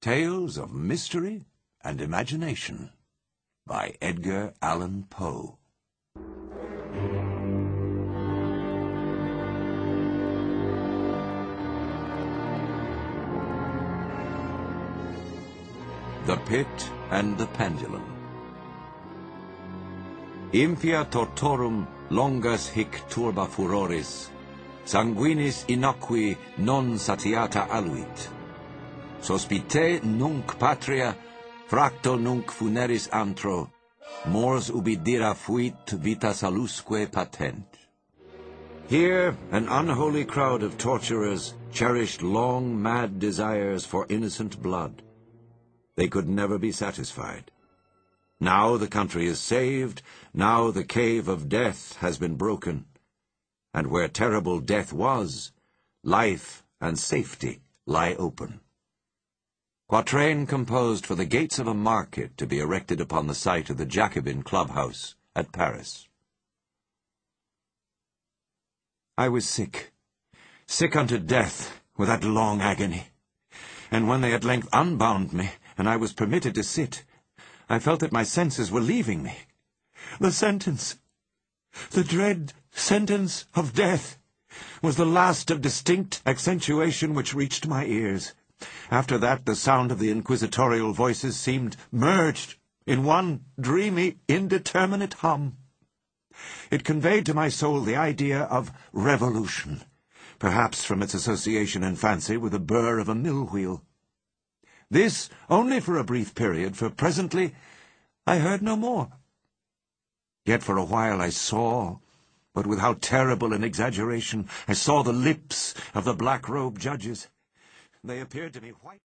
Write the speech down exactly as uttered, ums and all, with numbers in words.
Tales of Mystery and Imagination by Edgar Allan Poe. The Pit and the Pendulum. Impia tortorum longas hic turba furoris, sanguinis innocui non satiata aluit. Sospite nunc patria, fracto nunc funeris antro, mors ubi dira fuit vita salusque patent. Here an unholy crowd of torturers cherished long, mad desires for innocent blood. They could never be satisfied. Now the country is saved, now the cave of death has been broken. And where terrible death was, life and safety lie open. Quatrain composed for the gates of a market to be erected upon the site of the Jacobin clubhouse at Paris. I was sick, sick unto death with that long agony, and when they at length unbound me, and I was permitted to sit, I felt that my senses were leaving me. The sentence, the dread sentence of death, was the last of distinct accentuation which reached my ears. After that, the sound of the inquisitorial voices seemed merged in one dreamy, indeterminate hum. It conveyed to my soul the idea of revolution, perhaps from its association in fancy with the burr of a mill wheel. This only for a brief period, for presently I heard no more. Yet for a while I saw, but with how terrible an exaggeration, I saw the lips of the black-robed judges. They appeared to me white.